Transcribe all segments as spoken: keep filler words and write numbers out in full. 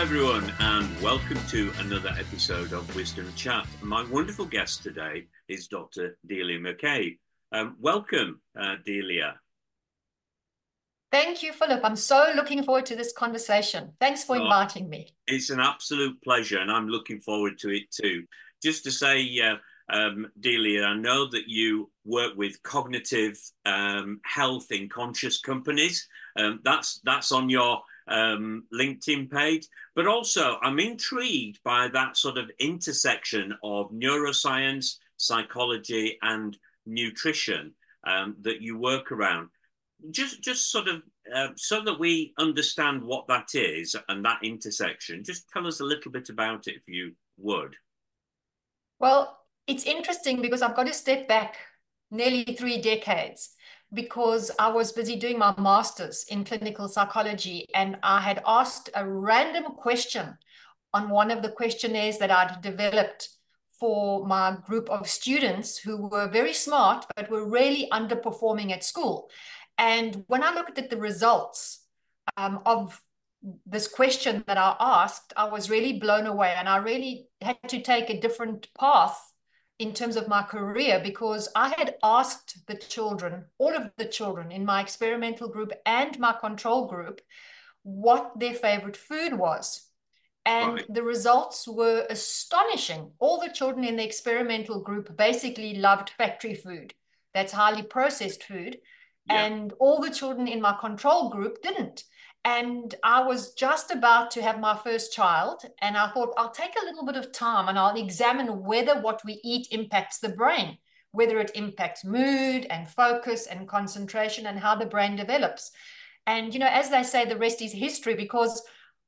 everyone, and welcome to another episode of Wisdom Chat. My wonderful guest today is Doctor Delia McCabe. Um, welcome, uh, Delia. Thank you, Philip. I'm so looking forward to this conversation. Thanks for Oh, inviting me. it's an absolute pleasure, and I'm looking forward to it too. Just to say, uh, um, Delia, I know that you work with cognitive um, health in conscious companies. Um, that's that's on your um, LinkedIn page. But also, I'm intrigued by that sort of intersection of neuroscience, psychology, and nutrition um, that you work around. Just, just sort of uh, so that we understand what that is and that intersection. Just tell us a little bit about it, if you would. Well, it's interesting because I've got to step back nearly three decades because I was busy doing my master's in clinical psychology, and I had asked a random question on one of the questionnaires that I'd developed for my group of students who were very smart but were really underperforming at school. And when I looked at the results um, of this question that I asked, I was really blown away, and I really had to take a different path in terms of my career because I had asked the children, all of the children in my experimental group and my control group, what their favorite food was. And Right. the results were astonishing. All the children in the experimental group basically loved factory food. That's highly processed food. Yeah. And all the children in my control group didn't. And I was just about to have my first child, and I thought I'll take a little bit of time and I'll examine whether what we eat impacts the brain, whether it impacts mood and focus and concentration and how the brain develops. And, you know, as they say, the rest is history because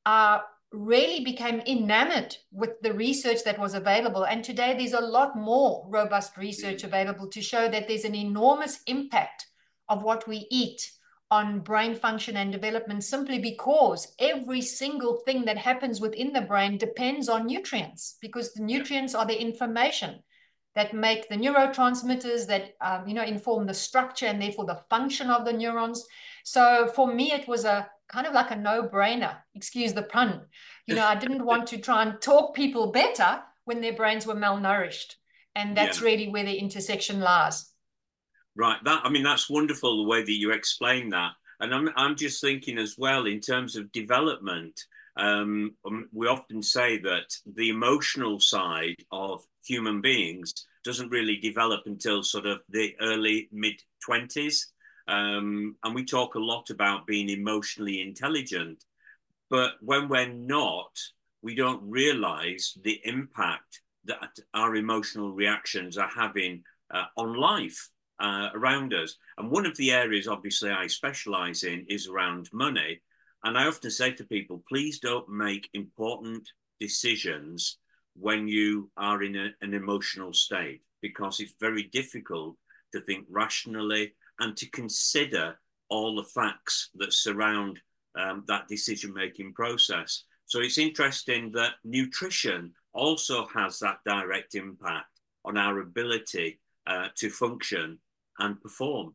I really became enamored with the research that was available. And today there's a lot more robust research available to show that there's an enormous impact of what we eat on brain function and development, simply because every single thing that happens within the brain depends on nutrients, because the Yeah. nutrients are the information that make the neurotransmitters that um, you know inform the structure and therefore the function of the neurons. So for me, it was a kind of like a no-brainer, excuse the pun. You know, I didn't want to try and talk people better when their brains were malnourished, and that's Yeah. really where the intersection lies. Right. That I mean, that's wonderful the way that you explain that. And I'm I'm just thinking as well in terms of development. Um, um, we often say that the emotional side of human beings doesn't really develop until sort of the early mid twenties. Um, and we talk a lot about being emotionally intelligent. But when we're not, we don't realize the impact that our emotional reactions are having uh, on life uh, around us. And one of the areas, obviously, I specialize in is around money. And I often say to people, please don't make important decisions when you are in a, an emotional state, because it's very difficult to think rationally and to consider all the facts that surround um, that decision making process. So it's interesting that nutrition also has that direct impact on our ability uh, to function and perform.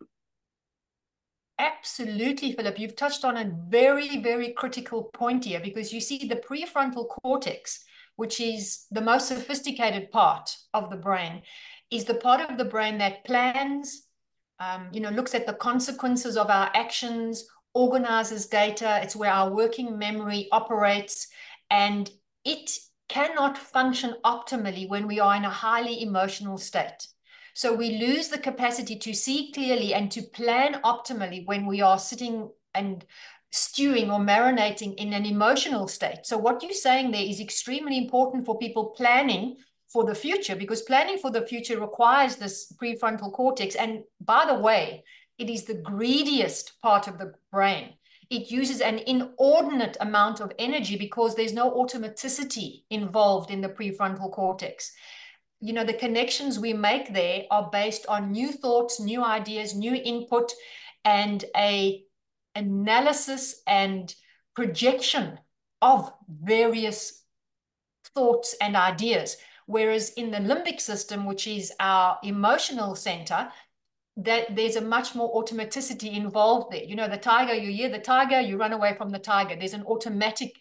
Absolutely, Philip. You've touched on a very, very critical point here, because you see the prefrontal cortex, which is the most sophisticated part of the brain, is the part of the brain that plans, um, you know, looks at the consequences of our actions, organizes data. It's where our working memory operates, and it cannot function optimally when we are in a highly emotional state. So we lose the capacity to see clearly and to plan optimally when we are sitting and stewing or marinating in an emotional state. So what you're saying there is extremely important for people planning for the future, because planning for the future requires this prefrontal cortex. And by the way, it is the greediest part of the brain. It uses an inordinate amount of energy because there's no automaticity involved in the prefrontal cortex. You know, the connections we make there are based on new thoughts, new ideas, new input, and a analysis and projection of various thoughts and ideas. Whereas in the limbic system, which is our emotional center, that there's a much more automaticity involved there. You know, the tiger, you hear the tiger, you run away from the tiger. There's an automatic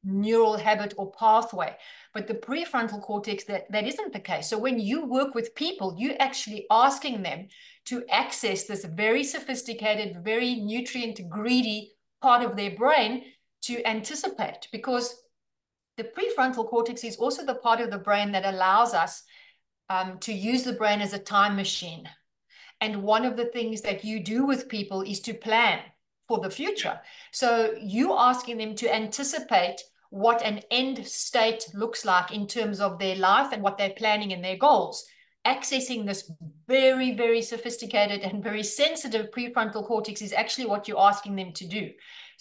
neural habit or pathway. But the prefrontal cortex, that, that isn't the case. So when you work with people, you're actually asking them to access this very sophisticated, very nutrient greedy part of their brain to anticipate, because the prefrontal cortex is also the part of the brain that allows us um, to use the brain as a time machine. And one of the things that you do with people is to plan for the future. So you asking them to anticipate what an end state looks like in terms of their life and what they're planning and their goals. Accessing this very, very sophisticated and very sensitive prefrontal cortex is actually what you're asking them to do.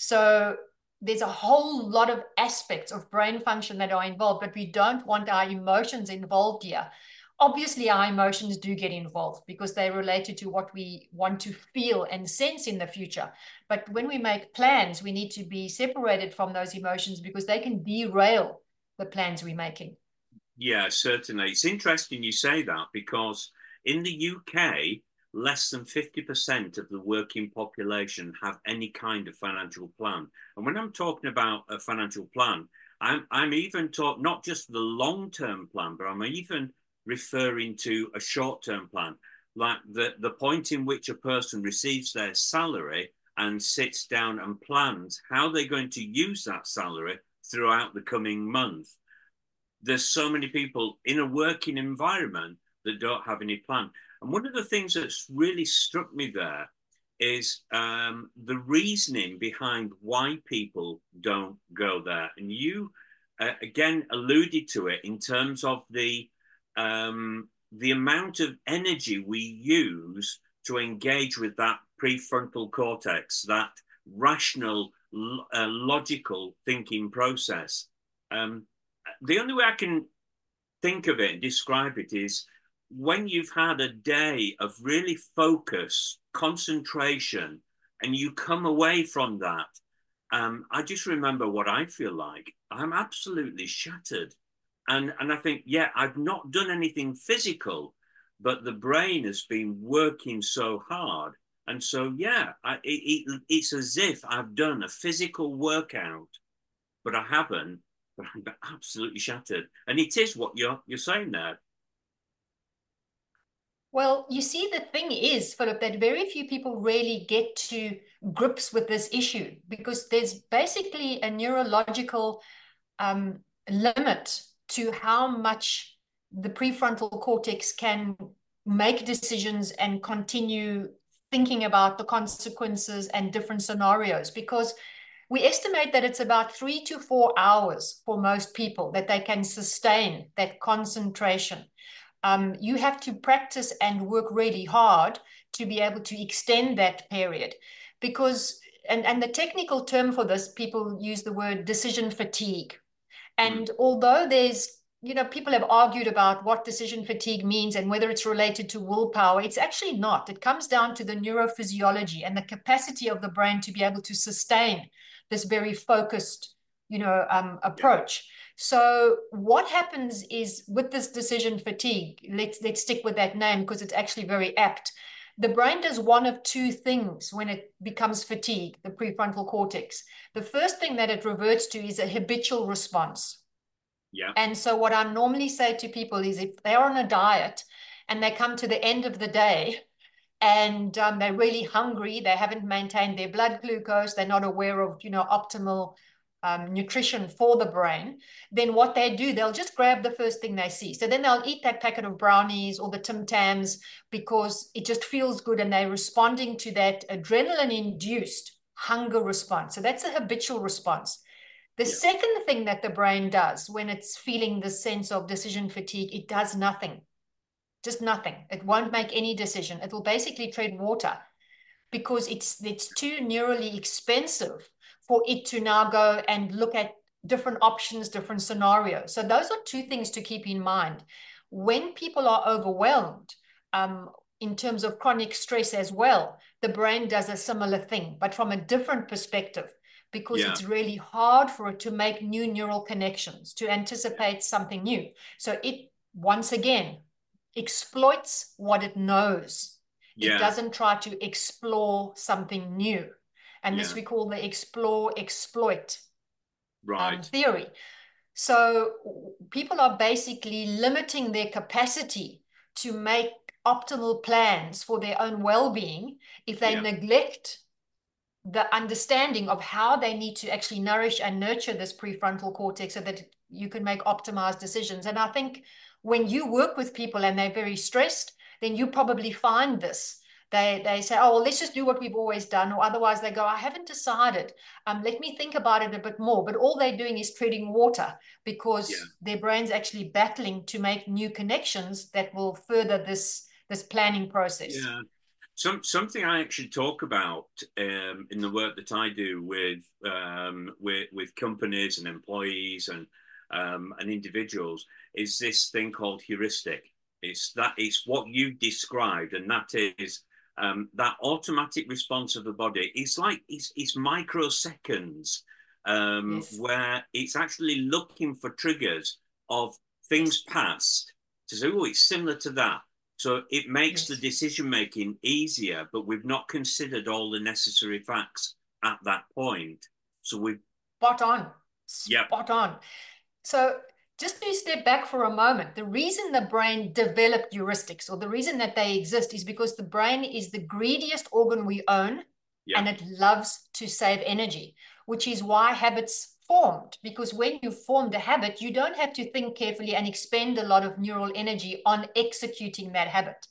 So there's a whole lot of aspects of brain function that are involved, but we don't want our emotions involved here. Obviously, our emotions do get involved because they're related to what we want to feel and sense in the future. But when we make plans, we need to be separated from those emotions because they can derail the plans we're making. Yeah, certainly. It's interesting you say that, because in the U K, less than fifty percent of the working population have any kind of financial plan. And when I'm talking about a financial plan, I'm, I'm even talking not just the long-term plan, but I'm even referring to a short-term plan, like the, the point in which a person receives their salary and sits down and plans how they're going to use that salary throughout the coming month. There's so many people in a working environment that don't have any plan. And one of the things that's really struck me there is um, the reasoning behind why people don't go there. And you, uh, again, alluded to it in terms of the um, the amount of energy we use to engage with that prefrontal cortex, that rational, uh, logical thinking process. Um, the only way I can think of it and describe it is when you've had a day of really focus, concentration, and you come away from that. Um, I just remember what I feel like. I'm absolutely shattered. And, and I think, yeah, I've not done anything physical, but the brain has been working so hard. And so, yeah, I, it, it, it's as if I've done a physical workout, but I haven't. But I'm absolutely shattered. And it is what you're you're saying there. Well, you see, the thing is, Philip, that very few people really get to grips with this issue because there's basically a neurological um, limit to how much the prefrontal cortex can make decisions and continue thinking about the consequences and different scenarios, because we estimate that it's about three to four hours for most people that they can sustain that concentration. Um, you have to practice and work really hard to be able to extend that period because, and, and the technical term for this, people use the word decision fatigue. And mm. although there's, you know, people have argued about what decision fatigue means and whether it's related to willpower, it's actually not. It comes down to the neurophysiology and the capacity of the brain to be able to sustain this very focused, you know, um, approach. So what happens is with this decision fatigue, let's let's stick with that name because it's actually very apt. The brain does one of two things when it becomes fatigued, the prefrontal cortex. The first thing that it reverts to is a habitual response. Yeah. And so what I normally say to people is if they're on a diet and they come to the end of the day and um, they're really hungry, they haven't maintained their blood glucose, they're not aware of, you know, optimal Um, nutrition for the brain, then what they do, they'll just grab the first thing they see. So then they'll eat that packet of brownies or the Tim Tams because it just feels good and they're responding to that adrenaline-induced hunger response. So that's a habitual response. The yeah. second thing that the brain does when it's feeling the sense of decision fatigue, it does nothing. Just nothing. It won't make any decision. It will basically tread water because it's it's too neurally expensive for it to now go and look at different options, different scenarios. So those are two things to keep in mind. When people are overwhelmed, um, in terms of chronic stress as well, the brain does a similar thing, but from a different perspective, because yeah. it's really hard for it to make new neural connections, to anticipate something new. So it, once again, exploits what it knows. Yeah. It doesn't try to explore something new. And yeah. this we call the explore, exploit um, Right. theory. So people are basically limiting their capacity to make optimal plans for their own well-being if they Yeah. neglect the understanding of how they need to actually nourish and nurture this prefrontal cortex so that you can make optimized decisions. And I think when you work with people and they're very stressed, then you probably find this. They, they say, oh, well, let's just do what we've always done. Or otherwise they go, I haven't decided. Um, let me think about it a bit more. But all they're doing is treading water Yeah. because their brain's actually battling to make new connections that will further this, this planning process. Yeah. Some something I actually talk about um, in the work that I do with um, with with companies and employees and um, and individuals is this thing called heuristic. It's that it's what you described, and that is um, that automatic response of the body. It's like it's it's microseconds um, Yes. where it's actually looking for triggers of things Yes. past to say, oh, it's similar to that. So it makes the Yes. decision making easier, but we've not considered all the necessary facts at that point. So we've, Spot on. yep, Spot on. So just to step back for a moment, the reason the brain developed heuristics, or the reason that they exist, is because the brain is the greediest organ we own, yeah, and it loves to save energy, which is why habits formed. Because when you formed a habit, you don't have to think carefully and expend a lot of neural energy on executing that habit.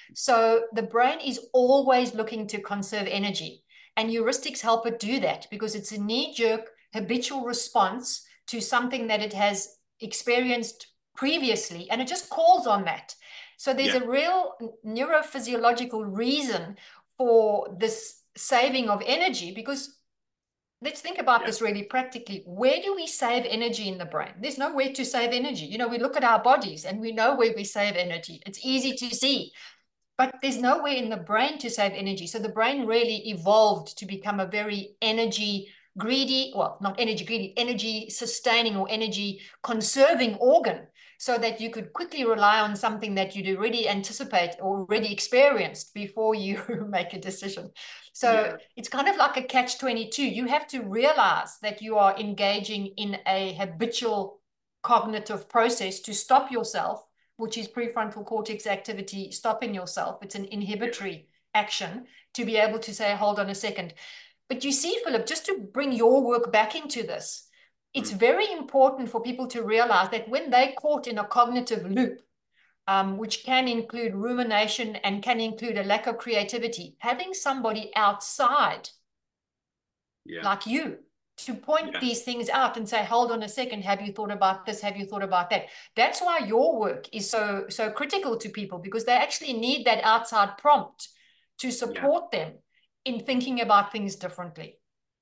So the brain is always looking to conserve energy. And heuristics help it do that because it's a knee-jerk habitual response to something that it has experienced previously, and it just calls on that. So there's yeah, a real neurophysiological reason for this saving of energy because let's think about yeah, this really practically. Where do we save energy in the brain? There's nowhere to save energy. You know, we look at our bodies and we know where we save energy. It's easy to see. But there's nowhere in the brain to save energy. So the brain really evolved to become a very energy greedy, well, not energy greedy, energy sustaining or energy conserving organ so that you could quickly rely on something that you'd already anticipate or already experienced before you make a decision. So yeah, it's kind of like a catch twenty-two. You have to realize that you are engaging in a habitual cognitive process to stop yourself, which is prefrontal cortex activity, stopping yourself. It's an yeah, inhibitory action to be able to say, hold on a second. But you see, Philip, just to bring your work back into this, it's mm, very important for people to realize that when they're caught in a cognitive loop, um, which can include rumination and can include a lack of creativity, having somebody outside yeah, like you to point yeah, these things out and say, hold on a second, have you thought about this? Have you thought about that? That's why your work is so, so critical to people because they actually need that outside prompt to yeah. support them in thinking about things differently.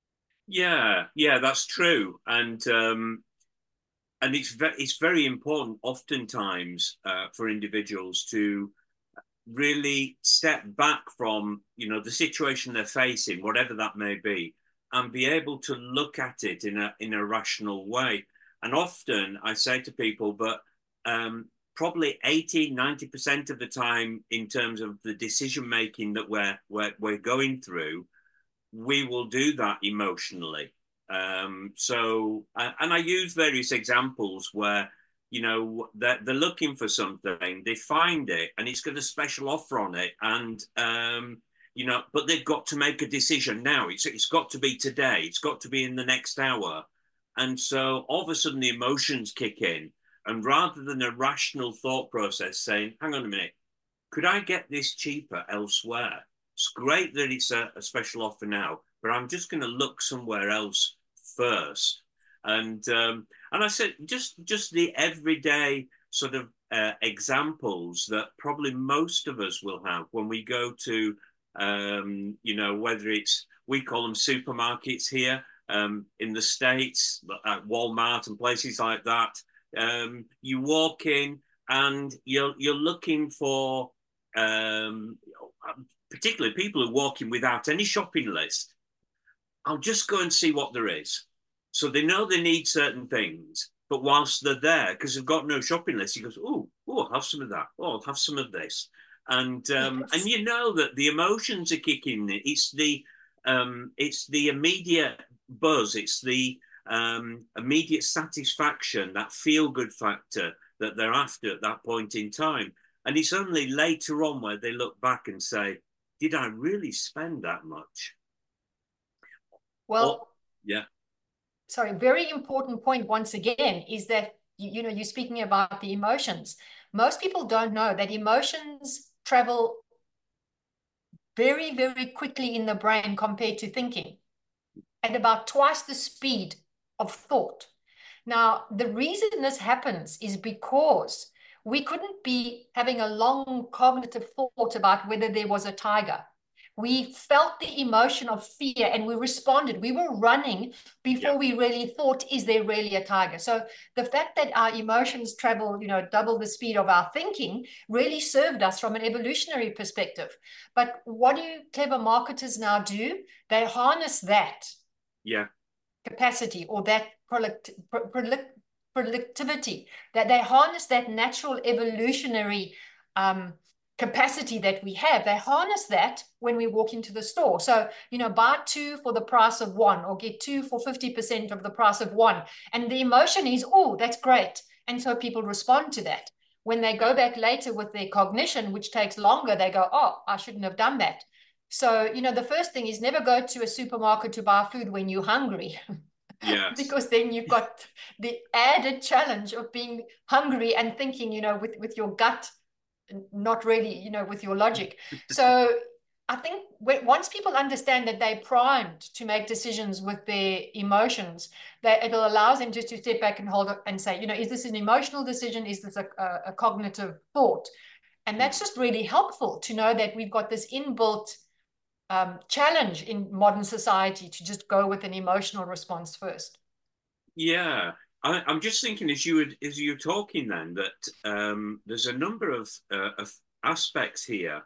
Yeah, yeah, that's true, and um, and it's ve- it's very important, oftentimes, uh, for individuals to really step back from you know the situation they're facing, whatever that may be, and be able to look at it in a in a rational way. And often I say to people, but um, probably eighty, ninety percent of the time, in terms of the decision making that we're, we're we're going through, we will do that emotionally. Um, so, and I use various examples where, you know, they're, they're looking for something, they find it, and it's got a special offer on it, and um, you know, but they've got to make a decision now. It's it's got to be today. It's got to be in the next hour, and so all of a sudden the emotions kick in, and rather than a rational thought process saying, "Hang on a minute, could I get this cheaper elsewhere? It's great that it's a, a special offer now, but I'm just going to look somewhere else first." And um, and I said just just the everyday sort of uh, examples that probably most of us will have when we go to um, you know whether it's we call them supermarkets here um, in the States, at Walmart and places like that. Um, you walk in and you're you're looking for um, particularly people who are walking without any shopping list. I'll just go and see what there is. So they know they need certain things, but whilst they're there, because they've got no shopping list, he goes, "Oh, oh, I'll have some of that. Oh, I'll have some of this," and um, and Yes. you know that the emotions are kicking in. It's the um, it's the immediate buzz. It's the um, immediate satisfaction, that feel-good factor that they're after at that point in time. And it's only later on where they look back and say, did I really spend that much? Well, or, yeah. Sorry, very important point once again is that, you, you know, you're speaking about the emotions. Most people don't know that emotions travel very, very quickly in the brain compared to thinking, at about twice the speed of thought. Now, the reason this happens is because we couldn't be having a long cognitive thought about whether there was a tiger. We felt the emotion of fear and we responded. We were running before Yeah. we really thought, is there really a tiger? So the fact that our emotions travel, you know, double the speed of our thinking really served us from an evolutionary perspective. But what do clever marketers now do? They harness that Yeah. capacity or that product, product, productivity, that they harness that natural evolutionary um, capacity that we have. They harness that when we walk into the store. So, you know, buy two for the price of one, or get two for fifty percent of the price of one. And the emotion is, oh, that's great. And so people respond to that. When they go back later with their cognition, which takes longer, they go, oh, I shouldn't have done that. So, you know, the first thing is never go to a supermarket to buy food when you're hungry. Yes. Because then you've got the added challenge of being hungry and thinking, you know, with, with your gut, not really, you know, with your logic. So I think once people understand that they're primed to make decisions with their emotions, that it'll allow them just to step back and hold it and say, you know, is this an emotional decision? Is this a, a, a cognitive thought? And that's just really helpful to know that we've got this inbuilt um, challenge in modern society to just go with an emotional response first. Yeah, I, I'm just thinking as you would as you're talking then that um, there's a number of, uh, of aspects here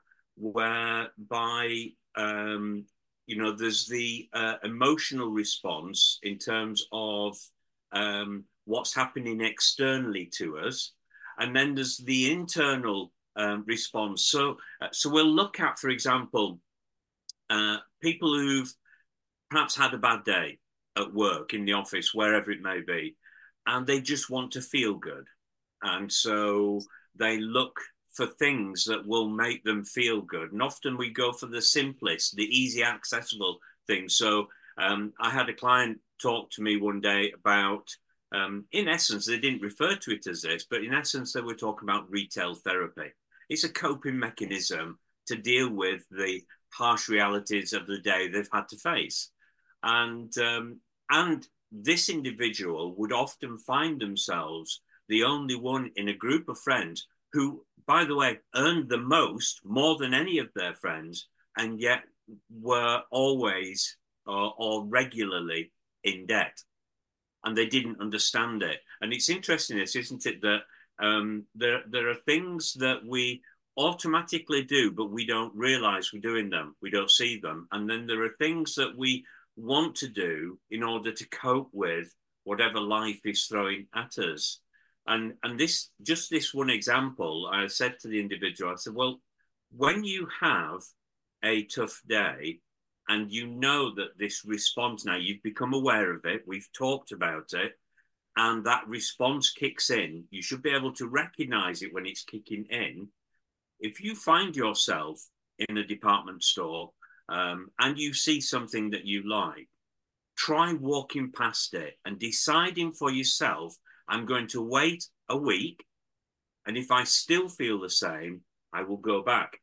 whereby um, you know there's the uh, emotional response in terms of um, what's happening externally to us, and then there's the internal um, response. So uh, so we'll look at, for example, uh, people who've perhaps had a bad day at work, in the office, wherever it may be, and they just want to feel good. And so they look for things that will make them feel good. And often we go for the simplest, the easy accessible things. So um, I had a client talk to me one day about, um, in essence, they didn't refer to it as this, but in essence, they were talking about retail therapy. It's a coping mechanism to deal with the harsh realities of the day they've had to face. And um, and this individual would often find themselves the only one in a group of friends who, by the way, earned the most, more than any of their friends, and yet were always or, or regularly in debt, and they didn't understand it. And it's interesting, this, isn't it, that um, there there are things that we automatically do, but we don't realize we're doing them. We don't see them, and then there are things that we want to do in order to cope with whatever life is throwing at us. And and this, just this one example, I said to the individual, I said, well, when you have a tough day and you know that this response, now you've become aware of it, we've talked about it, and that response kicks in, you should be able to recognize it when it's kicking in. If you find yourself in a department store um, and you see something that you like, try walking past it and deciding for yourself, I'm going to wait a week, and if I still feel the same, I will go back.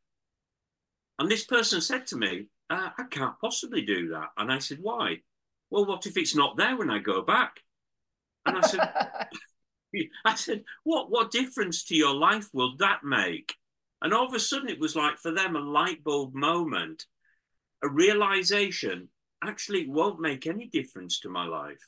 And this person said to me, uh, I can't possibly do that. And I said, why? Well, what if it's not there when I go back? And I said, I said, what, what difference to your life will that make? And all of a sudden, it was like for them a light bulb moment, a realization, actually, it won't make any difference to my life.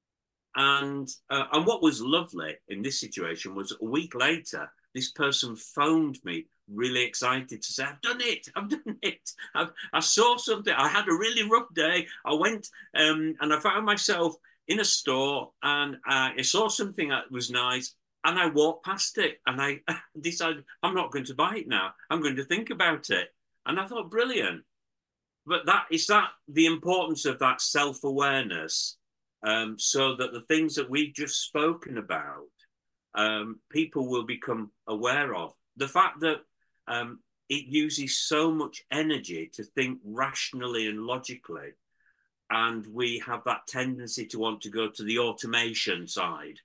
And uh, and what was lovely in this situation was a week later, this person phoned me really excited to say, I've done it, I've done it. I've, I saw something, I had a really rough day. I went um, and I found myself in a store, and uh, I saw something that was nice, and I walked past it, and I decided I'm not going to buy it now. I'm going to think about it. And I thought, brilliant. But that is that the importance of that self-awareness um, so that the things that we've just spoken about, um, people will become aware of. The fact that um, it uses so much energy to think rationally and logically, and we have that tendency to want to go to the automation side,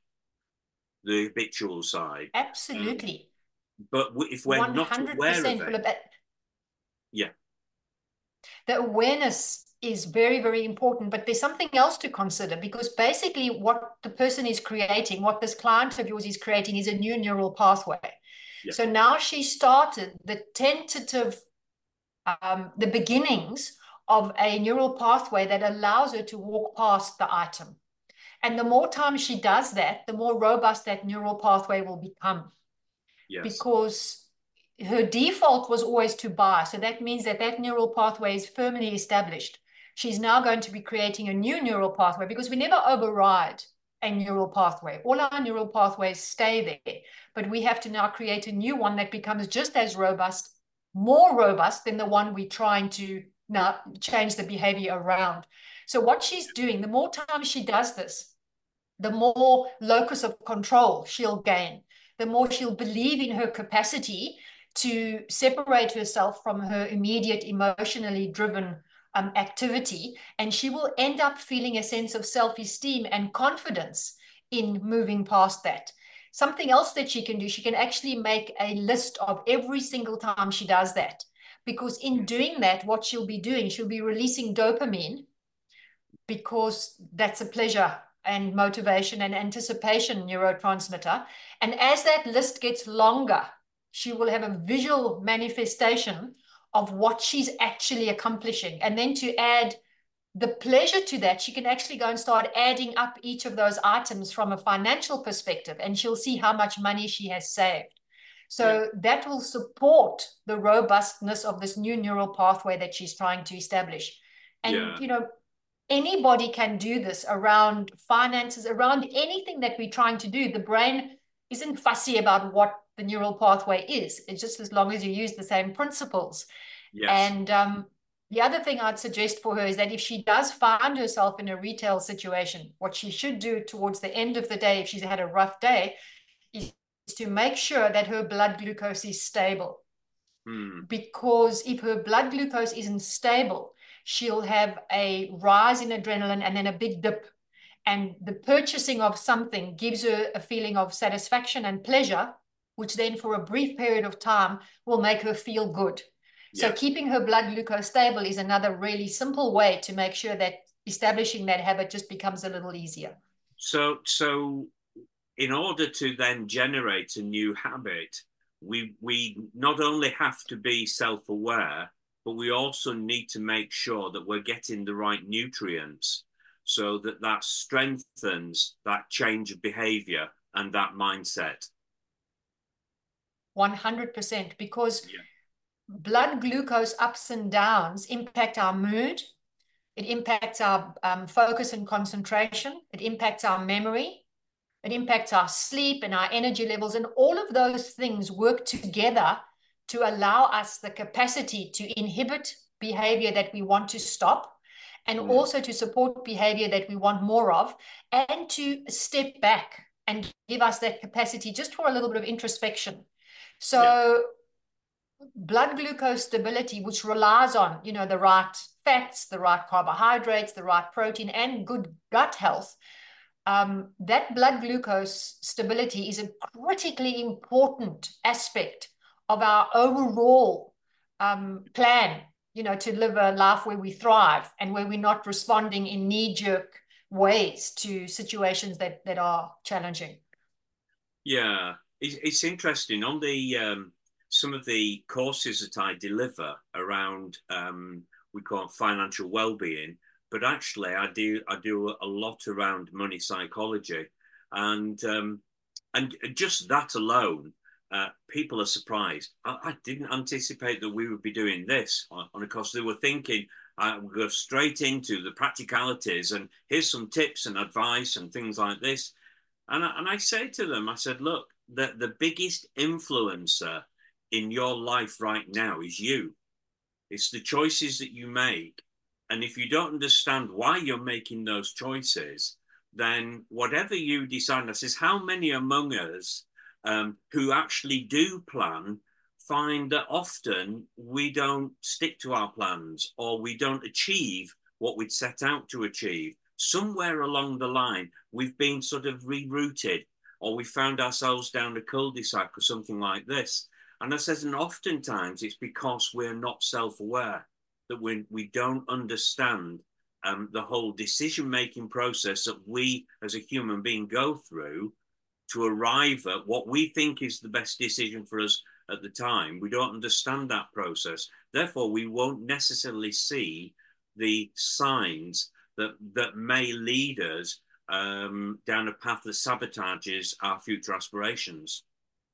the habitual side. Um, Absolutely. but if we're not aware of one hundred percent, it, Philip. That yeah, the awareness is very, very important, but there's something else to consider, because basically what the person is creating, what this client of yours is creating, is a new neural pathway. yeah, So now she started the tentative, um, the beginnings of a neural pathway that allows her to walk past the item. And the more time she does that, the more robust that neural pathway will become, yes, because her default was always to buy. So that means that that neural pathway is firmly established. She's now going to be creating a new neural pathway, because we never override a neural pathway. All our neural pathways stay there, but we have to now create a new one that becomes just as robust, more robust than the one we're trying to now change the behavior around. So what she's doing, the more time she does this, the more locus of control she'll gain, the more she'll believe in her capacity to separate herself from her immediate emotionally driven um, activity. And she will end up feeling a sense of self-esteem and confidence in moving past that. Something else that she can do, she can actually make a list of every single time she does that. Because in doing that, what she'll be doing, she'll be releasing dopamine, because that's a pleasure and motivation and anticipation neurotransmitter. And as that list gets longer, she will have a visual manifestation of what she's actually accomplishing. And then to add the pleasure to that, she can actually go and start adding up each of those items from a financial perspective, and she'll see how much money she has saved. So yeah, that will support the robustness of this new neural pathway that she's trying to establish. And, yeah, you know, anybody can do this around finances, around anything that we're trying to do. The brain isn't fussy about what the neural pathway is. It's just as long as you use the same principles. yes, And um, the other thing I'd suggest for her is that if she does find herself in a retail situation, what she should do towards the end of the day, if she's had a rough day, is to make sure that her blood glucose is stable. mm, Because if her blood glucose isn't stable, she'll have a rise in adrenaline and then a big dip. And the purchasing of something gives her a feeling of satisfaction and pleasure, which then for a brief period of time will make her feel good. So yes. keeping her blood glucose stable is another really simple way to make sure that establishing that habit just becomes a little easier. So, so in order to then generate a new habit, we we not only have to be self-aware, but we also need to make sure that we're getting the right nutrients, so that that strengthens that change of behavior and that mindset. one hundred percent, because Yeah, blood glucose ups and downs impact our mood. It impacts our um, focus and concentration. It impacts our memory. It impacts our sleep and our energy levels. And all of those things work together to allow us the capacity to inhibit behavior that we want to stop, and mm, also to support behavior that we want more of, and to step back and give us that capacity just for a little bit of introspection. yeah, So blood glucose stability, which relies on, you know, the right fats, the right carbohydrates, the right protein, and good gut health, um, that blood glucose stability is a critically important aspect of our overall um, plan, you know, to live a life where we thrive and where we're not responding in knee-jerk ways to situations that, that are challenging. yeah. It's, it's interesting on the um, some of the courses that I deliver around um, we call it financial well-being, but actually I do I do a lot around money psychology, and um, and just that alone, uh, people are surprised. I, I didn't anticipate that we would be doing this, and of course they were thinking I would go straight into the practicalities and here's some tips and advice and things like this. And I, and I say to them, I said, look, the, the biggest influencer in your life right now is you. It's the choices that you make. And if you don't understand why you're making those choices, then whatever you decide, I says, how many among us um, who actually do plan find that often we don't stick to our plans or we don't achieve what we'd set out to achieve? Somewhere along the line, we've been sort of rerouted, or we found ourselves down a cul-de-sac or something like this. And I says, and oftentimes it's because we're not self-aware, that we, we don't understand um, the whole decision-making process that we as a human being go through to arrive at what we think is the best decision for us at the time. We don't understand that process. Therefore, we won't necessarily see the signs that, that may lead us um, down a path that sabotages our future aspirations.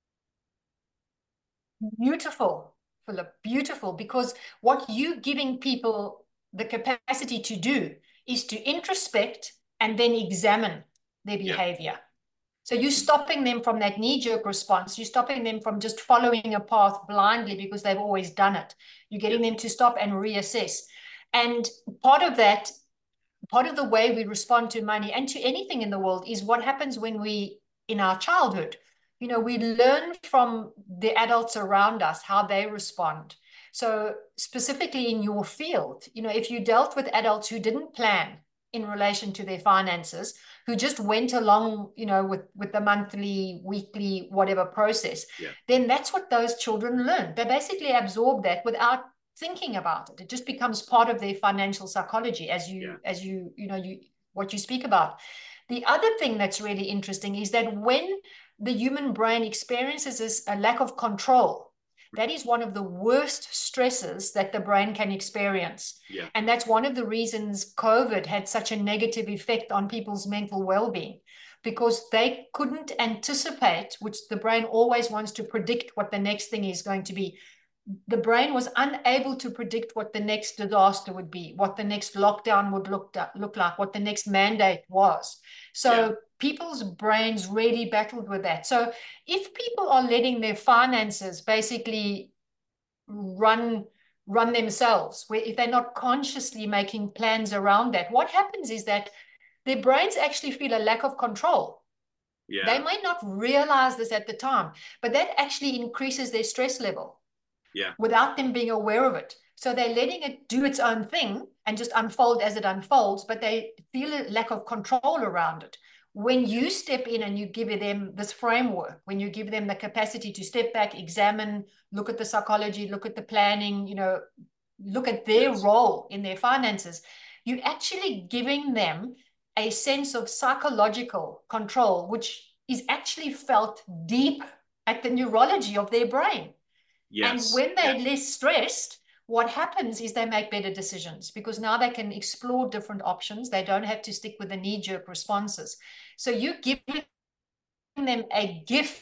Beautiful, Philip, beautiful, because what you're giving people the capacity to do is to introspect and then examine their behavior. Yeah. So you're stopping them from that knee-jerk response. You're stopping them from just following a path blindly because they've always done it. You're getting yeah. them to stop and reassess. And part of that, part of the way we respond to money and to anything in the world is what happens when we, in our childhood, you know, we learn from the adults around us how they respond. So specifically in your field, you know, if you dealt with adults who didn't plan in relation to their finances, who just went along, you know, with, with the monthly, weekly, whatever process, yeah. then that's what those children learn. They basically absorb that without thinking about it. It just becomes part of their financial psychology, as you, yeah. as you, you know, you, what you speak about. The other thing that's really interesting is that when the human brain experiences this, a lack of control, that is one of the worst stresses that the brain can experience. Yeah. And that's one of the reasons COVID had such a negative effect on people's mental well-being, because they couldn't anticipate, which the brain always wants to predict what the next thing is going to be. The brain was unable to predict what the next disaster would be, what the next lockdown would look, look like, what the next mandate was. So yeah. people's brains really battled with that. So if people are letting their finances basically run, run themselves, where if they're not consciously making plans around that, what happens is that their brains actually feel a lack of control. Yeah. They might not realize this at the time, but that actually increases their stress level. Yeah. Without them being aware of it. So they're letting it do its own thing and just unfold as it unfolds, but they feel a lack of control around it. When you step in and you give them this framework, when you give them the capacity to step back, examine, look at the psychology, look at the planning, you know, look at their yes. role in their finances, you're actually giving them a sense of psychological control, which is actually felt deep at the neurology of their brain. Yes. And when they're yes. less stressed, what happens is they make better decisions, because now they can explore different options. They don't have to stick with the knee-jerk responses. So you're giving them a gift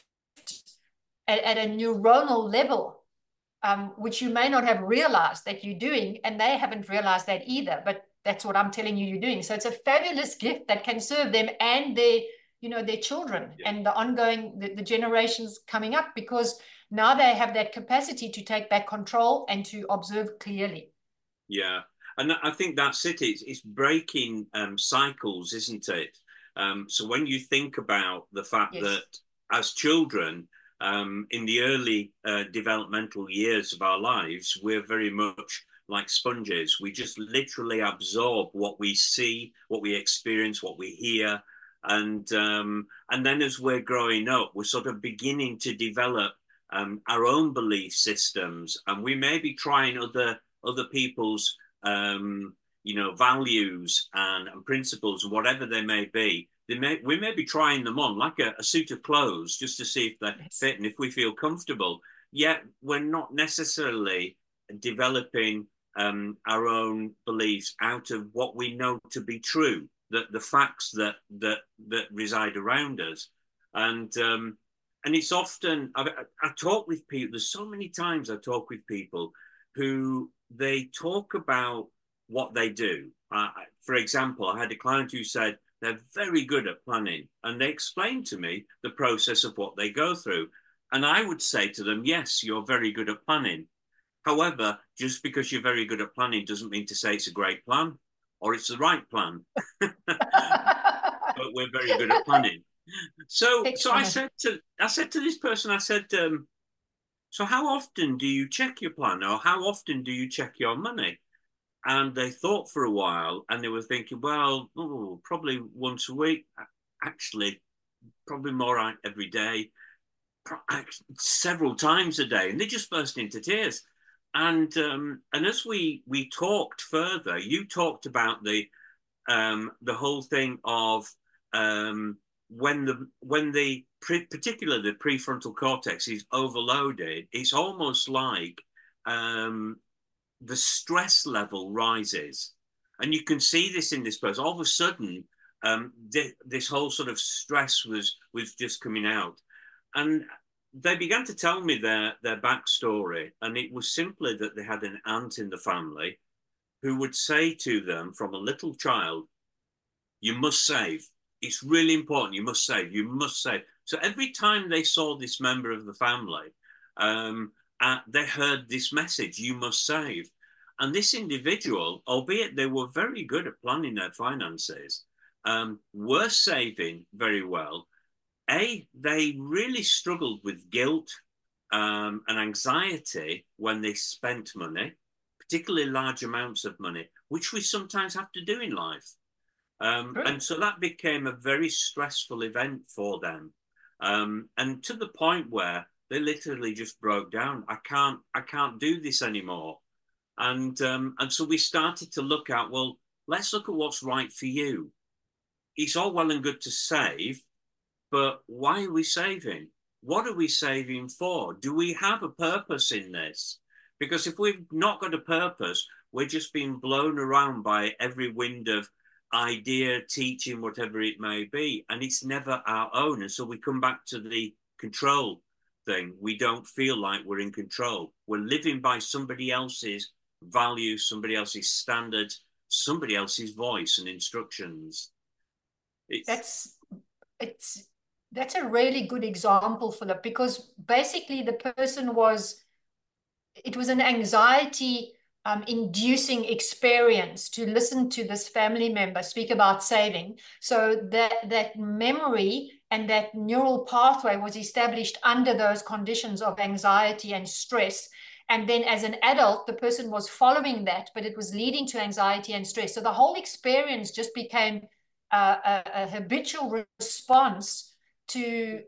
at, at a neuronal level, um, which you may not have realized that you're doing, and they haven't realized that either, but that's what I'm telling you you're doing. So it's a fabulous gift that can serve them and their, you know, their children yeah. and the ongoing, the, the generations coming up, because now they have that capacity to take back control and to observe clearly. Yeah, and I think that's it. It's, it's breaking um, cycles, isn't it? Um, so when you think about the fact yes. that as children, um, in the early uh, developmental years of our lives, we're very much like sponges. We just literally absorb what we see, what we experience, what we hear. And, um, and then as we're growing up, we're sort of beginning to develop Um, our own belief systems, and we may be trying other other people's um, you know values and, and principles, whatever they may be. They may we may be trying them on like a, a suit of clothes just to see if they yes. fit and if we feel comfortable. Yet we're not necessarily developing um, our own beliefs out of what we know to be true, that the facts that that that reside around us, and um, And it's often, I, I talk with people, there's so many times I talk with people who they talk about what they do. Uh, for example, I had a client who said they're very good at planning, and they explained to me the process of what they go through. And I would say to them, yes, you're very good at planning. However, just because you're very good at planning doesn't mean to say it's a great plan or it's the right plan. but we're very good at planning. So, so I Excellent. said to I said to this person, I said, um, so how often do you check your plan, or how often do you check your money? And they thought for a while, and they were thinking, well, oh, probably once a week. Actually, probably more every day, several times a day, and they just burst into tears. And um, and as we we talked further, you talked about the um, the whole thing of um, when the when the pre, particularly the prefrontal cortex is overloaded, it's almost like um, the stress level rises, and you can see this in this person. All of a sudden, um, th- this whole sort of stress was was just coming out, and they began to tell me their their backstory, and it was simply that they had an aunt in the family who would say to them from a little child, "You must save. It's really important. You must save. You must save." So every time they saw this member of the family, um, uh, they heard this message: "You must save." And this individual, albeit they were very good at planning their finances, um, were saving very well. A, they really struggled with guilt um, and anxiety when they spent money, particularly large amounts of money, which we sometimes have to do in life. Um, True. and so that became a very stressful event for them. Um, and to the point where they literally just broke down. I can't, I can't do this anymore. And um, and so we started to look at, well, let's look at what's right for you. It's all well and good to save, but why are we saving? What are we saving for? Do we have a purpose in this? Because if we've not got a purpose, we're just being blown around by every wind of idea, teaching, whatever it may be, and it's never our own. And so we come back to the control thing. We don't feel like we're in control. We're living by somebody else's values, somebody else's standards, somebody else's voice and instructions. It's That's it's that's a really good example, Philip, because basically the person was it was an anxiety um, inducing experience to listen to this family member speak about saving. So that that memory and that neural pathway was established under those conditions of anxiety and stress. And then as an adult, the person was following that, but it was leading to anxiety and stress. So the whole experience just became uh, a, a habitual response to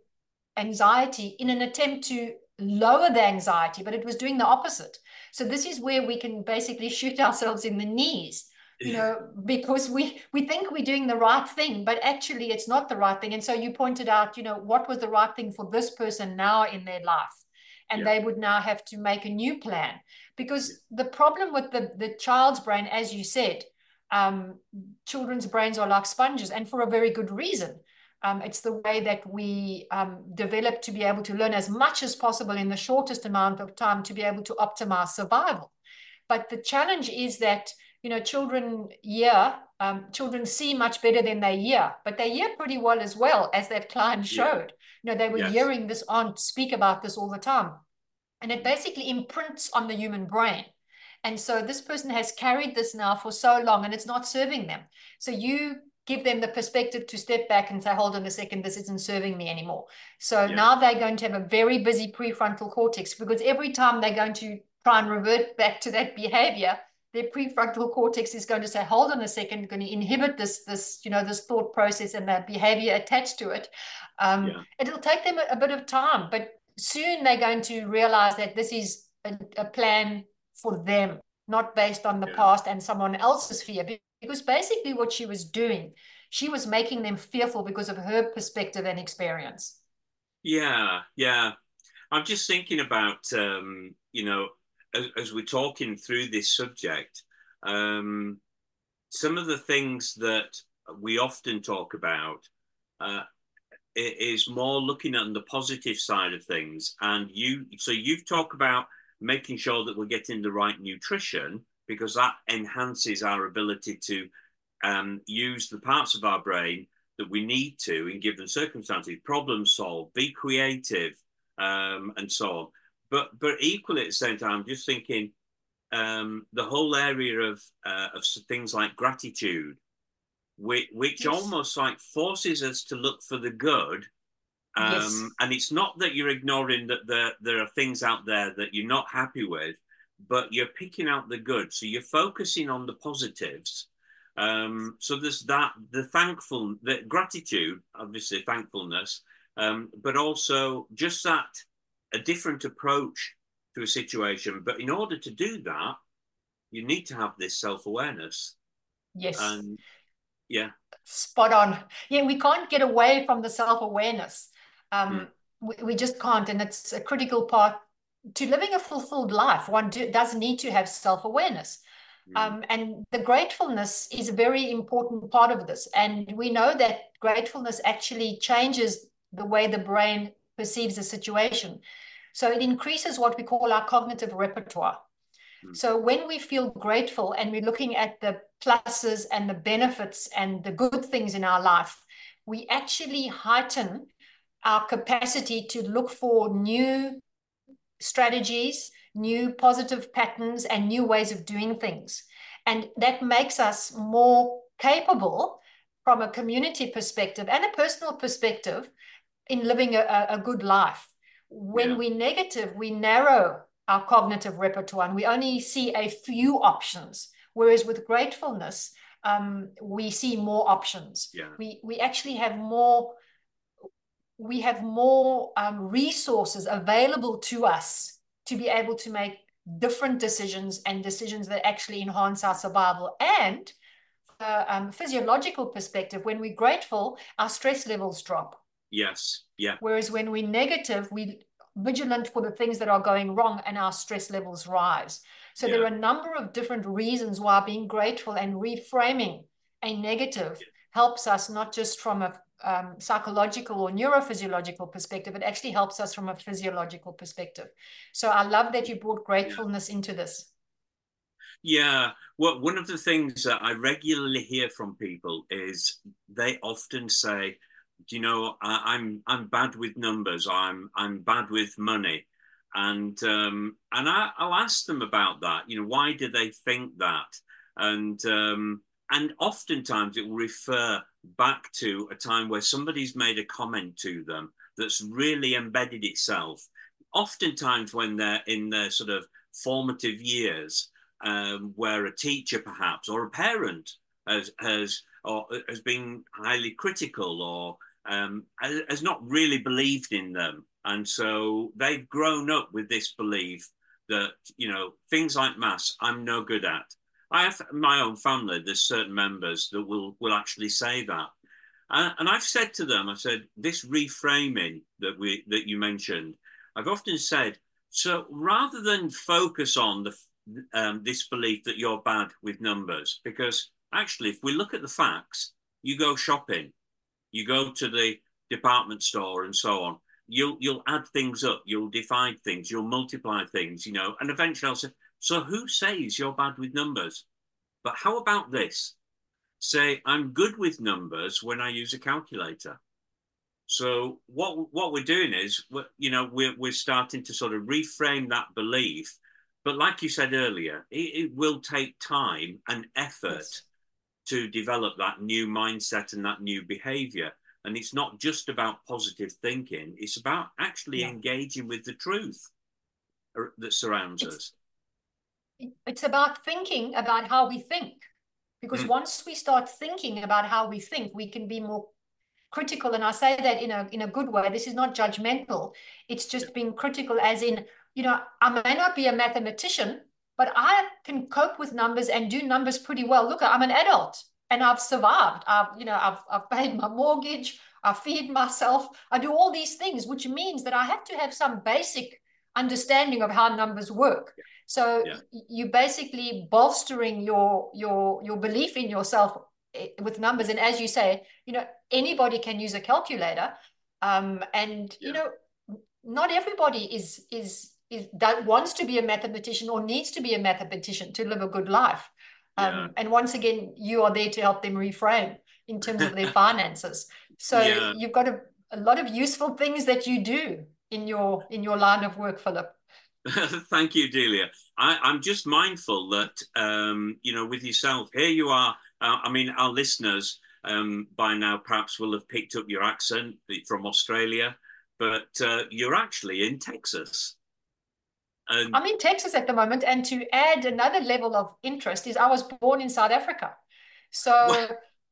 anxiety in an attempt to lower the anxiety, but it was doing the opposite. So this is where we can basically shoot ourselves in the knees, you know, because we we think we're doing the right thing, but actually it's not the right thing. And so you pointed out, you know, what was the right thing for this person now in their life, and yeah, they would now have to make a new plan. yeah, Because the problem with the the child's brain, as you said, um, children's brains are like sponges, and for a very good reason. Um, it's the way that we um, develop to be able to learn as much as possible in the shortest amount of time to be able to optimize survival. But the challenge is that, you know, children hear, um, children see much better than they hear, but they hear pretty well as well, as that client yeah, showed. You know, they were yes. hearing this aunt speak about this all the time. And it basically imprints on the human brain. And so this person has carried this now for so long and it's not serving them. So you give them the perspective to step back and say, hold on a second, this isn't serving me anymore. So Yeah, now they're going to have a very busy prefrontal cortex, because every time they're going to try and revert back to that behavior, their prefrontal cortex is going to say, hold on a second, going to inhibit this, this, you know, this thought process and that behavior attached to it. Um, yeah, it'll take them a, a bit of time, but soon they're going to realize that this is a, a plan for them, not based on the yeah. past and someone else's fear. Because basically what she was doing, she was making them fearful because of her perspective and experience. Yeah, yeah. I'm just thinking about, um, you know, as, as we're talking through this subject, um, some of the things that we often talk about uh, is more looking at the positive side of things. And you, so you've talked about making sure that we're getting the right nutrition, because that enhances our ability to um, use the parts of our brain that we need to in given circumstances, problem solve, be creative, um, and so on. But but equally at the same time, I'm just thinking um, the whole area of uh, of things like gratitude. which, which Yes. almost like forces us to look for the good. Um, Yes. and it's not that you're ignoring that there, there are things out there that you're not happy with, but you're picking out the good. So you're focusing on the positives. Um, so there's that, the thankful, the gratitude, obviously thankfulness, um, but also just that, a different approach to a situation. But in order to do that, you need to have this self-awareness. Yes. And yeah. Spot on. Yeah, we can't get away from the self-awareness. Mm, Um, we, we just can't, and it's a critical part to living a fulfilled life. One do, does need to have self-awareness. mm, Um, and the gratefulness is a very important part of this. And we know that gratefulness actually changes the way the brain perceives a situation. So it increases what we call our cognitive repertoire. mm, So when we feel grateful and we're looking at the pluses and the benefits and the good things in our life, we actually heighten our capacity to look for new strategies, new positive patterns, and new ways of doing things. And that makes us more capable from a community perspective and a personal perspective in living a, a good life. When yeah. we're negative, we narrow our cognitive repertoire and we only see a few options. Whereas with gratefulness, um, we see more options. Yeah. We we actually have more we have more um, resources available to us to be able to make different decisions and decisions that actually enhance our survival. And uh, um, physiological perspective, when we're grateful, our stress levels drop. Yes. Yeah. Whereas when we're negative, we're vigilant for the things that are going wrong and our stress levels rise. So there Yeah. are a number of different reasons why being grateful and reframing a negative helps us, not just from a um, psychological or neurophysiological perspective, it actually helps us from a physiological perspective. So I love that you brought Yeah. gratefulness into this. Yeah. Well, one of the things that I regularly hear from people is they often say, "Do you know, I, I'm I'm bad with numbers. I'm I'm bad with money," and um, and I, I'll ask them about that. You know, why do they think that? And um, and oftentimes it will refer back to a time where somebody's made a comment to them that's really embedded itself. Oftentimes when they're in their sort of formative years, um, where a teacher perhaps or a parent has has or has been highly critical or um, has not really believed in them, and so they've grown up with this belief that, you know, things like maths I'm no good at. I have my own family. There's certain members that will will actually say that, and, and I've said to them, I said, this reframing that we that you mentioned, I've often said, so rather than focus on the um, this belief that you're bad with numbers, because actually, if we look at the facts, you go shopping, you go to the department store, and so on. You'll you'll add things up, you'll divide things, you'll multiply things, you know, and eventually I'll say, so who says you're bad with numbers? But how about this? Say I'm good with numbers when I use a calculator. So what what we're doing is, you know, we're we're starting to sort of reframe that belief. But like you said earlier, it, it will take time and effort Yes. to develop that new mindset and that new behavior. And it's not just about positive thinking; it's about actually Yeah. engaging with the truth that surrounds It's us. it's about thinking about how we think. Because Mm, once we start thinking about how we think, we can be more critical. And I say that in a in a good way. This is not judgmental. It's yeah, just being critical, as in, you know, I may not be a mathematician, but I can cope with numbers and do numbers pretty well. Look, I'm an adult and I've survived. I've, you know, I've I've paid my mortgage, I feed myself, I do all these things, which means that I have to have some basic understanding of how numbers work. So yeah, you basically bolstering your your your belief in yourself eh, with numbers. And as you say, you know, anybody can use a calculator, um, and you yeah, know, not everybody is is is that wants to be a mathematician or needs to be a mathematician to live a good life. yeah, Um, and once again, you are there to help them reframe in terms of their finances. So yeah. you've got a, a lot of useful things that you do in your in your line of work, Philip. Thank you, Delia. I, I'm just mindful that, um, you know, with yourself, here you are. Uh, I mean, our listeners, um, by now perhaps will have picked up your accent from Australia, but uh, you're actually in Texas. And I'm in Texas at the moment, and to add another level of interest is I was born in South Africa. So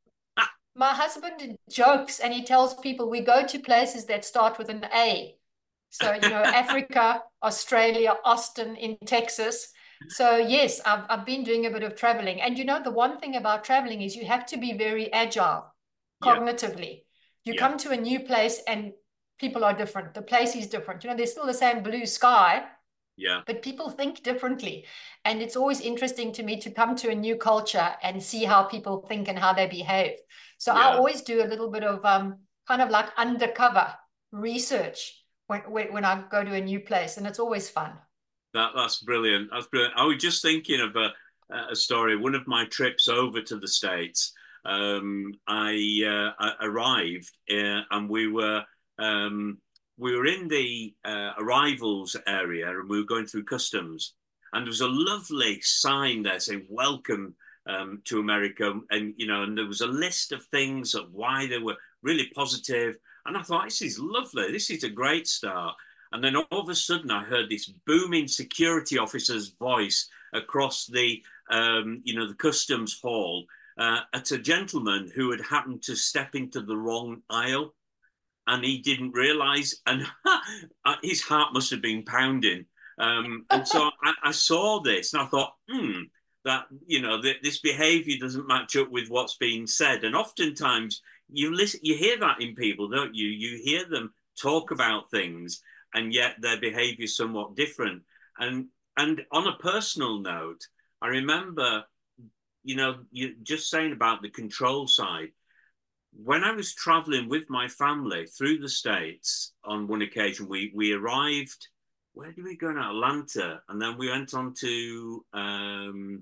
my husband jokes and he tells people we go to places that start with an A. So, you know, Africa, Australia, Austin in Texas. So yes, I've, I've been doing a bit of traveling. And you know, the one thing about traveling is you have to be very agile yeah, cognitively. You yeah, come to a new place and people are different. The place is different. You know, there's still the same blue sky, yeah, but people think differently. And it's always interesting to me to come to a new culture and see how people think and how they behave. So I yeah. always do a little bit of um, kind of like undercover research when, when, when I go to a new place, and it's always fun. That that's brilliant. That's brilliant. I was just thinking of a a story. One of my trips over to the States, um, I, uh, I arrived uh, and we were um, we were in the uh, arrivals area and we were going through customs, and there was a lovely sign there saying "Welcome um, to America," and you know, and there was a list of things of why they were really positive, and I thought this is lovely. This is a great start. And then all of a sudden, I heard this booming security officer's voice across the, um, you know, the customs hall uh, at a gentleman who had happened to step into the wrong aisle, and he didn't realise, and his heart must have been pounding. Um, and so I, I, saw this, and I thought, hmm, that you know, th- this behaviour doesn't match up with what's being said. And oftentimes, you listen, you hear that in people, don't you? You hear them talk about things and yet their behavior is somewhat different. And and on a personal note, I remember, you know, you just saying about the control side. When I was traveling with my family through the States on one occasion, we we arrived. Where did we go in Atlanta? And then we went on to um,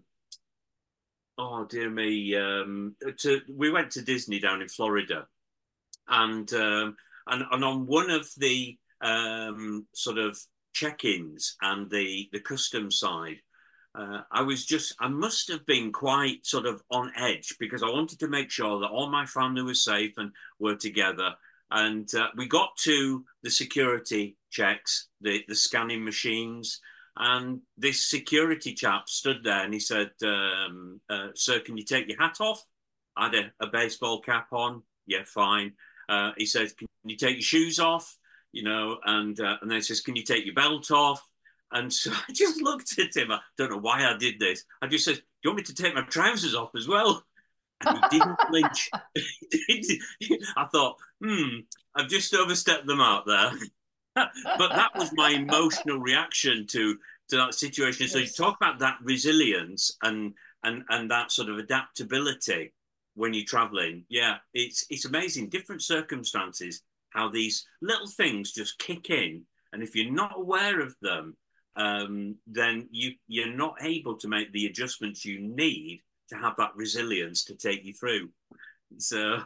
oh dear me, um, to we went to Disney down in Florida, and um, and and on one of the um, sort of check-ins and the the custom side, uh, I was just I must have been quite sort of on edge because I wanted to make sure that all my family was safe and were together. And uh, we got to the security checks, the the scanning machines, and this security chap stood there and he said, um, uh, "Sir, can you take your hat off?" I had a, a baseball cap on. Yeah, fine. Uh, he says, "Can you take your shoes off?" You know, and uh, and then he says, "Can you take your belt off?" And so I just looked at him. I don't know why I did this. I just said, "Do you want me to take my trousers off as well?" And he didn't flinch. I thought, hmm, I've just overstepped them out there. But that was my emotional reaction to to that situation. So you Yes. talk about that resilience and and and that sort of adaptability when you're traveling. Yeah, it's it's amazing. Different circumstances, how these little things just kick in, and if you're not aware of them, um, then you you're not able to make the adjustments you need to have that resilience to take you through. So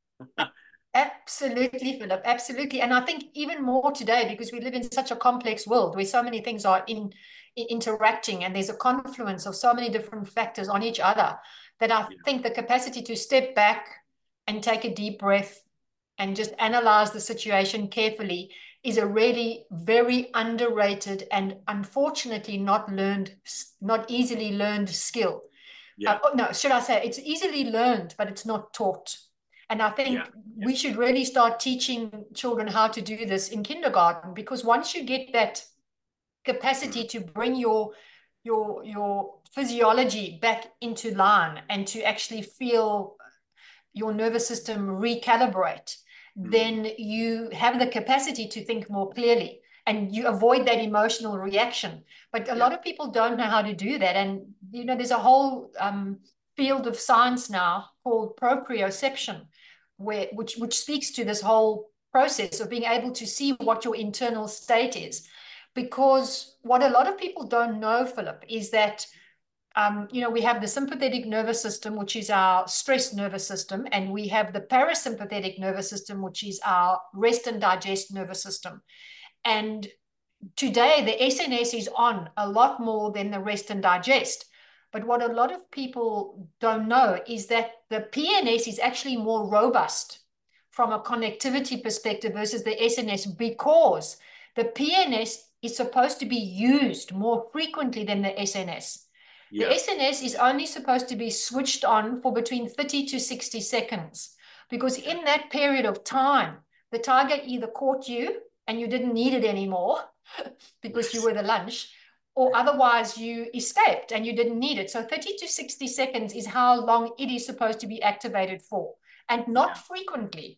Absolutely, Philip. Absolutely. And I think even more today, because we live in such a complex world where so many things are in, in interacting and there's a confluence of so many different factors on each other, that I yeah, think the capacity to step back and take a deep breath and just analyze the situation carefully is a really very underrated and unfortunately not learned, not easily learned skill. Uh, yeah, oh, no, should I say it's easily learned, but it's not taught. And I yeah, think yeah, we should really start teaching children how to do this in kindergarten, because once you get that capacity mm, to bring your your your physiology back into line and to actually feel your nervous system recalibrate, mm, then you have the capacity to think more clearly and you avoid that emotional reaction. But a yeah, lot of people don't know how to do that. And, you know, there's a whole um, field of science now called proprioception, where, which, which speaks to this whole process of being able to see what your internal state is. Because what a lot of people don't know, Philip, is that um, you know, we have the sympathetic nervous system, which is our stress nervous system, and we have the parasympathetic nervous system, which is our rest and digest nervous system. And today, the S N S is on a lot more than the rest and digest. But what a lot of people don't know is that the P N S is actually more robust from a connectivity perspective versus the S N S, because the P N S is supposed to be used more frequently than the S N S. The Yeah. S N S is only supposed to be switched on for between thirty to sixty seconds, because Yeah. in that period of time, the tiger either caught you and you didn't need it anymore because you Yes. were the lunch, or otherwise you escaped and you didn't need it. So thirty to sixty seconds is how long it is supposed to be activated for, and not Yeah. frequently.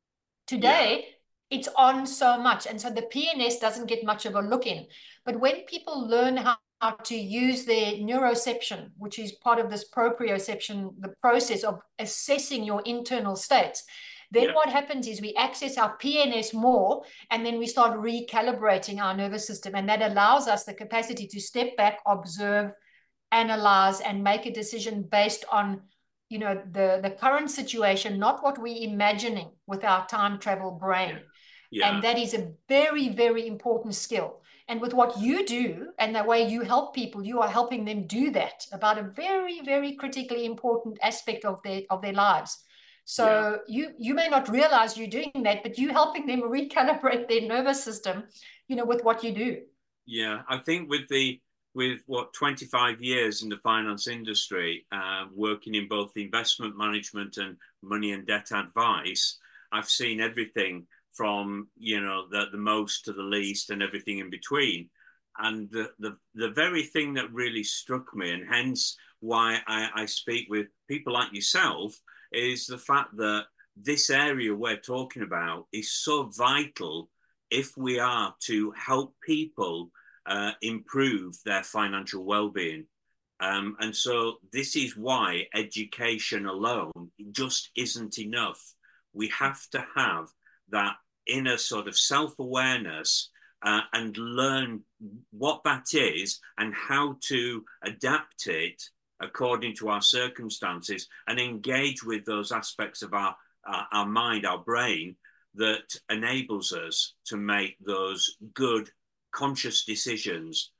Yeah. Today, it's on so much, and so the P N S doesn't get much of a look in. But when people learn how, how to use their neuroception, which is part of this proprioception, the process of assessing your internal states, then Yeah. what happens is we access our P N S more, and then we start recalibrating our nervous system, and that allows us the capacity to step back, observe, analyze, and make a decision based on, you know, the the current situation, not what we're imagining with our time travel brain. Yeah. Yeah. And that is a very, very important skill. And with what you do and the way you help people, you are helping them do that about a very, very critically important aspect of their of their lives. Yeah. So you you may not realize you're doing that, but you're helping them recalibrate their nervous system, you know, with what you do. Yeah. I think with the with what twenty-five years in the finance industry, uh, working in both investment management and money and debt advice, I've seen everything from, you know, the, the most to the least and everything in between. And the, the, the very thing that really struck me, and hence why I, I speak with people like yourself, is the fact that this area we're talking about is so vital if we are to help people uh, improve their financial well-being. Um, and so this is why education alone just isn't enough. We have to have that inner sort of self-awareness uh, and learn what that is and how to adapt it according to our circumstances, and engage with those aspects of our, our, our mind, our brain, that enables us to make those good conscious decisions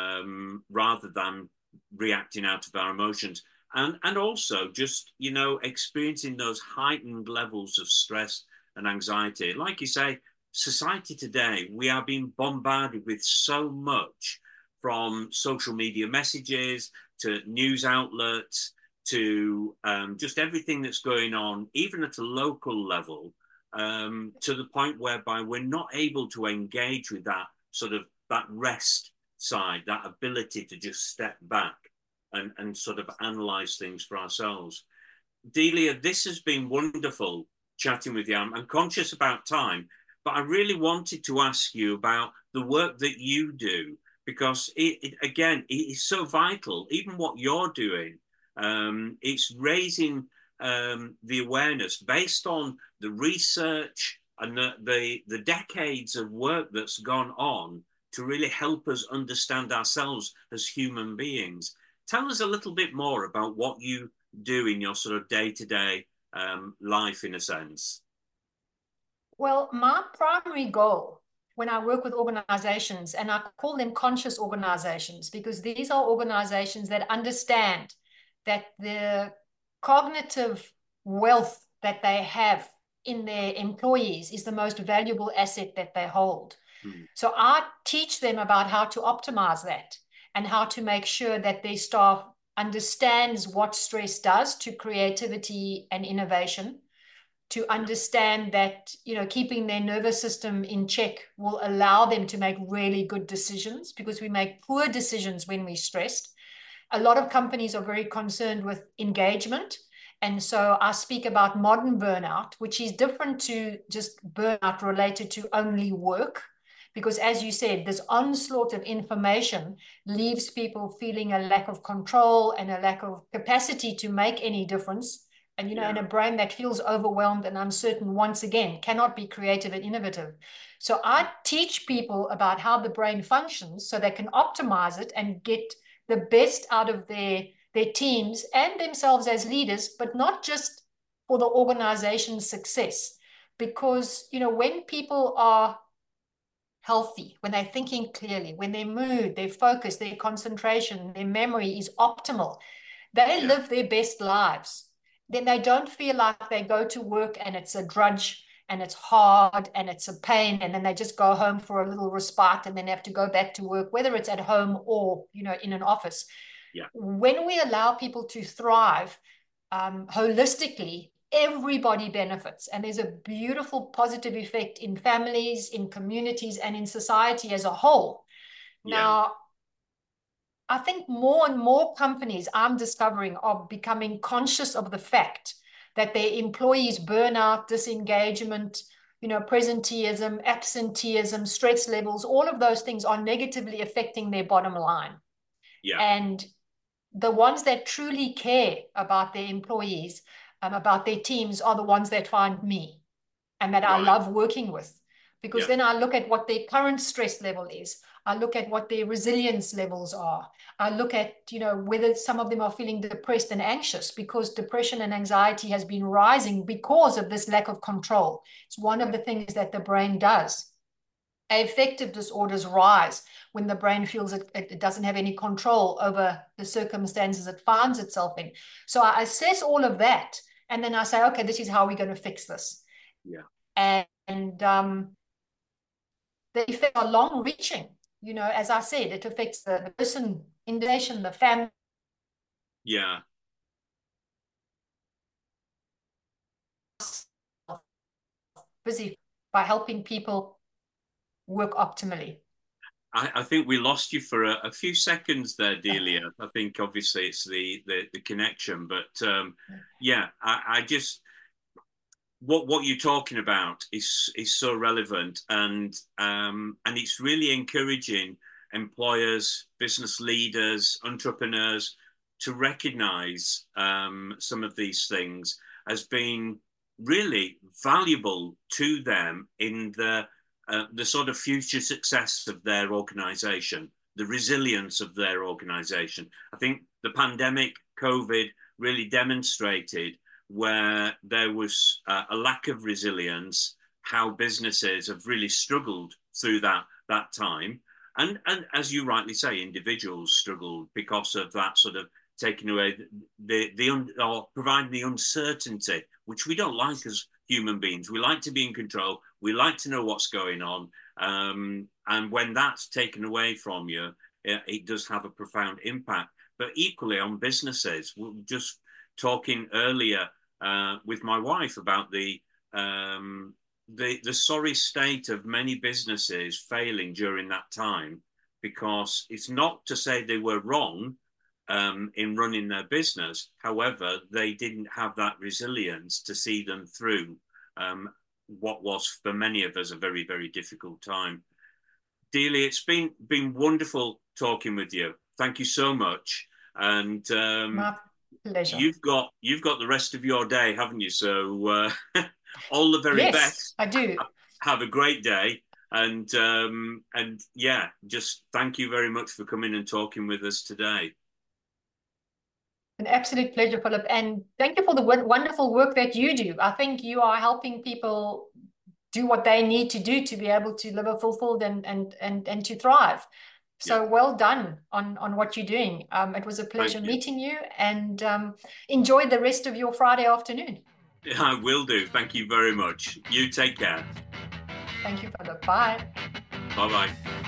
um, rather than reacting out of our emotions. And, and also just, you know, experiencing those heightened levels of stress and anxiety. Like you say, society today, we are being bombarded with so much, from social media messages to news outlets to um, just everything that's going on, even at a local level, um, to the point whereby we're not able to engage with that sort of that rest side, that ability to just step back and, and sort of analyze things for ourselves. Delia, this has been wonderful chatting with you. I'm, I'm conscious about time, but I really wanted to ask you about the work that you do, because it, it again, it is so vital, even what you're doing. Um, it's raising um, the awareness based on the research and the, the, the decades of work that's gone on to really help us understand ourselves as human beings. Tell us a little bit more about what you do in your sort of day-to-day um, life, in a sense. Well, my primary goal when I work with organizations, and I call them conscious organizations, because these are organizations that understand that the cognitive wealth that they have in their employees is the most valuable asset that they hold. Mm. So I teach them about how to optimize that and how to make sure that their staff understands what stress does to creativity and innovation, to understand that, you know, keeping their nervous system in check will allow them to make really good decisions, because we make poor decisions when we're stressed. A lot of companies are very concerned with engagement. And so I speak about modern burnout, which is different to just burnout related to only work. Because as you said, this onslaught of information leaves people feeling a lack of control and a lack of capacity to make any difference. And, you know, Yeah. in a brain that feels overwhelmed and uncertain, once again, cannot be creative and innovative. So I teach people about how the brain functions so they can optimize it and get the best out of their, their teams and themselves as leaders, but not just for the organization's success. Because, you know, when people are healthy, when they're thinking clearly, when their mood, their focus, their concentration, their memory is optimal, they Yeah. live their best lives. Then they don't feel like they go to work and it's a drudge and it's hard and it's a pain, and then they just go home for a little respite and then have to go back to work, whether it's at home or, you know, in an office. Yeah. When we allow people to thrive um, holistically, everybody benefits, and there's a beautiful positive effect in families, in communities, and in society as a whole. Yeah. Now, I think more and more companies I'm discovering are becoming conscious of the fact that their employees' burnout, disengagement, you know, presenteeism, absenteeism, stress levels, all of those things are negatively affecting their bottom line. Yeah. And the ones that truly care about their employees, um, about their teams, are the ones that find me and that I Right. love working with. Because Yeah. then I look at what their current stress level is. I look at what their resilience levels are. I look at, you know, whether some of them are feeling depressed and anxious, because depression and anxiety has been rising because of this lack of control. It's one of the things that the brain does. Affective disorders rise when the brain feels it, it doesn't have any control over the circumstances it finds itself in. So I assess all of that, and then I say, okay, this is how we're going to fix this. Yeah. And, and um, the effects are long reaching. You know, as I said, it affects the, the person in the nation, the family. Yeah. Busy by helping people work optimally. I, I think we lost you for a, a few seconds there, Delia. I think obviously it's the the, the connection, but um, yeah, I, I just what what you're talking about is is so relevant, and um, and it's really encouraging employers, business leaders, entrepreneurs to recognise um, some of these things as being really valuable to them in the uh, the sort of future success of their organisation, the resilience of their organisation. I think the pandemic, COVID, really demonstrated where there was uh, a lack of resilience, how businesses have really struggled through that that time. And, and as you rightly say, individuals struggled because of that sort of taking away the, the, the or providing the uncertainty, which we don't like as human beings. We like to be in control. We like to know what's going on. Um, and when that's taken away from you, it, it does have a profound impact. But equally on businesses, we're just talking earlier uh, with my wife about the, um, the the sorry state of many businesses failing during that time, because it's not to say they were wrong um, in running their business. However, they didn't have that resilience to see them through um, what was for many of us a very, very difficult time. Delia, it's been been wonderful talking with you. Thank you so much. And um, My pleasure. you've got you've got the rest of your day, haven't you? So uh, all the very Yes, best. I do. Have a great day, and um, and yeah, just thank you very much for coming and talking with us today. An absolute pleasure, Philip, and thank you for the wonderful work that you do. I think you are helping people do what they need to do to be able to live a fulfilled and and and and to thrive. So Yeah, well done on on what you're doing. Um, it was a pleasure thank you. meeting you, and um, enjoy the rest of your Friday afternoon. I will do. Thank you very much. You take care. Thank you, Philip. Bye. Bye bye.